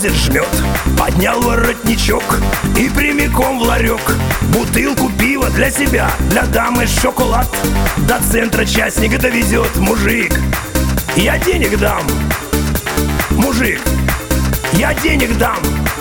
морозит, жмет. Поднял воротничок и прямиком в ларек. Бутылку пива для себя, для дамы шоколад. До центра частника довезет мужик. Я денег дам, мужик, я денег дам.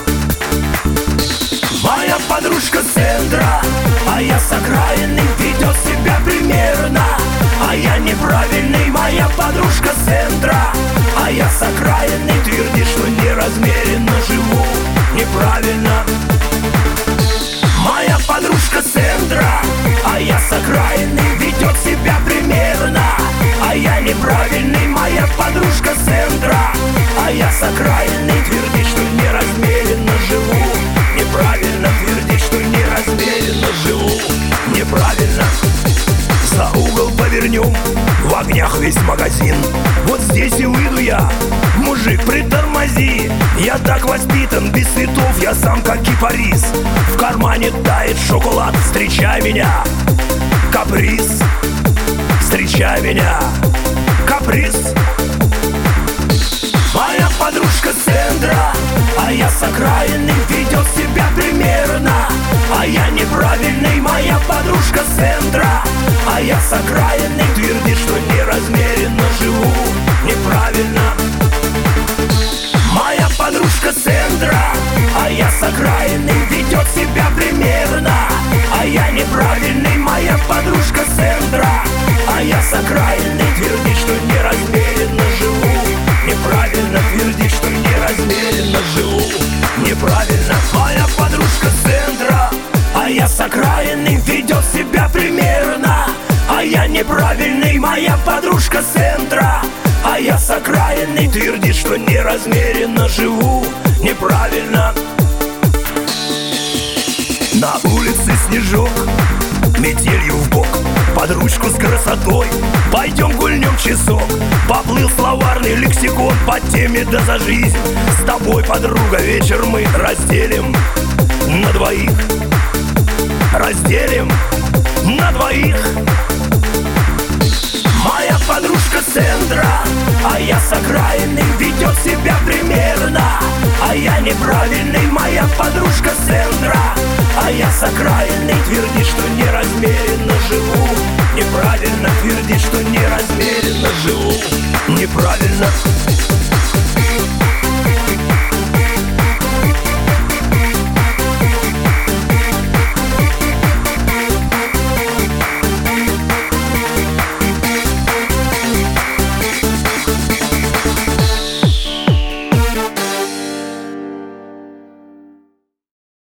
Моя подружка с центра, а я с окраины, ведет себя примерно. А я неправильный, моя подружка с центра, а я с окраины, твердит, что неразмеренно живу неправильно. Моя подружка с центра, а я с окраины, ведет себя примерно. А я неправильный, моя подружка с центра, а я с окраины, твердит, что неразмеренно живу неправильно, твердит, что неразмеренно живу неправильно. За угол повернем, в огнях весь магазин. Вот здесь и выйду я, мужик, притормози. Я так воспитан, без цветов, я сам как кипарис. В кармане тает шоколад, встречай меня, каприз. Встречай меня, каприз. Моя подружка с центра, а я с окраины, ведет себя примерно. А я неправильный, моя подружка с центра, а я с окраины, твердит, что неразмеренно живу неправильно. Моя подружка с центра, а я с окраины, ведет себя примерно. А я неправильный, моя подружка с центра, а я с окраины, твердит, что неразмеренно живу неправильно, твердит, что неразмеренно живу неправильно. Моя подружка с центра, а я с окраины, ведет себя примерно. А я неправильный, моя подружка с центра, а я с окраины, твердит, что неразмеренно живу неправильно. На улице снежок, метелью в бок, под ручку с красотой пойдем гульнем часок. Поплыл словарный лексикон по теме «Да за жизнь». С тобой, подруга, вечер мы разделим на двоих. Разделим на двоих. Моя подружка с центра, а я с окраины, ведет себя примерно. А я неправильный, моя подружка с центра, а я с окраины, твердит, что неразмеренно живу неправильно, твердит, что неразмеренно живу неправильно.